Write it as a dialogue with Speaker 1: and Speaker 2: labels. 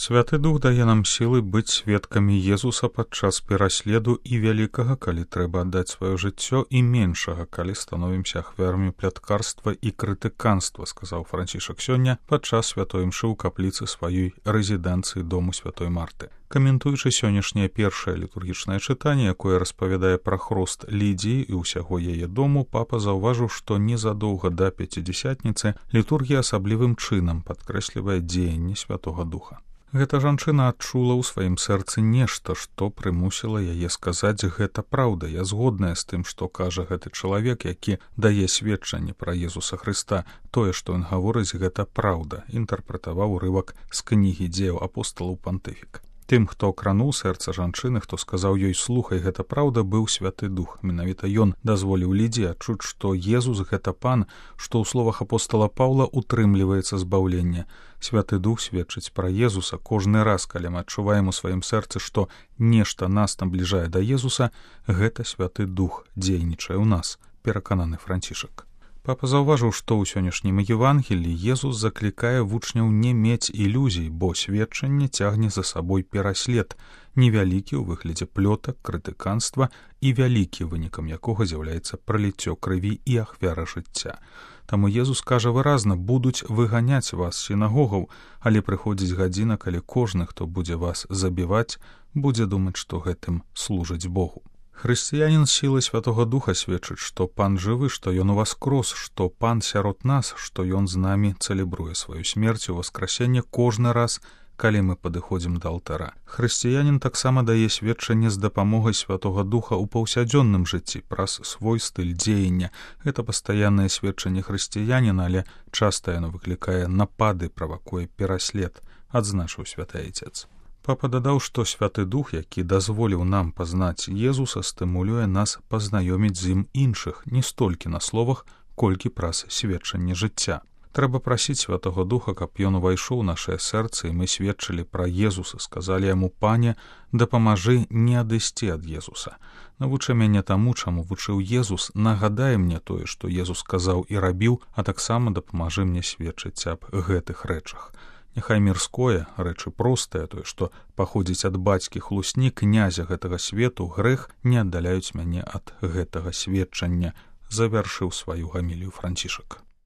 Speaker 1: Святы Дух дае нам сілы быць сведкамі Езуса падчас пераследу і вялікага, калі трэба аддаць сваё жыццё, і меншага, калі становімся ахвярамі пляткарства і крытыканства, сказаў Францішак сёння падчас святой імшы ў капліцы сваёй рэзідэнцыі дому святой Марты. Каментуючы сённяшняе першае літургічнае чытанне, якое распавядае пра хрост Лідзіі і ўсяго яе дому, папа заўважыў, што незадоўга да Пяцідзясятніцы літургія асаблівым чынам падкрэслівае дзеянне Святога Духа. Гэта жанчына адчула ў сваім сэрцы нешта, што прымусіла яе сказаць: гэта праўда, я згодная з тым, што кажа гэты чалавек, які дае сведчанне пра Езуса Хрыста. Тое, што ён гаворыць, гэта праўда, інтэрпрэтаваў урывак з кнігі дзеяў апосталаў пантыфік. Тым, хто крануў сэрца жанчыны, хто сказаў ёй: слухай, гэта праўда, быў Святы Дух. Менавіта ён дазволіў Лідзіі адчуць, што Езус — гэта пан, што ў словах апостала Паўла утрымліваецца збаўленне. Святы Дух сведчыць пра Езуса кожны раз, калі мы адчуваем у сваім сэрцы, што нешта нас набліжае да Езуса, гэта Святы Дух дзейнічае ў нас, перакананы Францішак. Папа заўважыў, што ў сённяшнім Евангелі Езус заклікае вучняў не мець ілюзій, бо сведчанне цягне за сабой пераслед, невялікі ў выглядзе плётак, крытыканства і вялікі, вынікам якога з'яўляецца праліццё крыві і ахвяра жыцця. Таму Езус кажа выразна: будуць выганяць вас з сінагогаў, але прыходзіць гадзіна, калі кожны, хто будзе вас забіваць, будзе думаць, што гэтым служыць Богу. Хрысціянін сілай Святога Духа сведчыць, што пан жывы, што ён уваскрос, што пан сярод нас, што ён з намі цэлебруе сваю смерць у васкрасенне кожны раз, калі мы падыходзім да алтара. Хрысціянін таксама дае сведчанне з дапамогай Святога Духа ў паўсядзённым жыцці праз свой стыль дзеяння. Гэта пастаяннае сведчанне хрысціяніна, але часта яно выклікае напады, правакуе пераслед, адзначыў святы Айцец. Папа дадаў, што Святы Дух, які дазволіў нам пазнаць Езуса, стымулюе нас пазнаёміць з ім іншых, не столькі на словах, колькі праз сведчанне жыцця. Трэба прасіць Святога Духа, каб ён увайшоў у нашае сэрца, і мы сведчылі пра Езуса, сказалі яму: пане, дапамажы не адысці ад Езуса. Навучы мяне таму, чаму вучыў Езус, нагадай мне тое, што Езус сказаў і рабіў, а таксама дапамажы мне сведчыць аб гэтых рэчах. Няхай мірское, рэчы простыя, тое, што паходзіць ад бацькі хлусні, князя гэтага свету, грэх, не аддаляюць мяне ад гэтага сведчання, завяршыў сваю гамілію Францішак.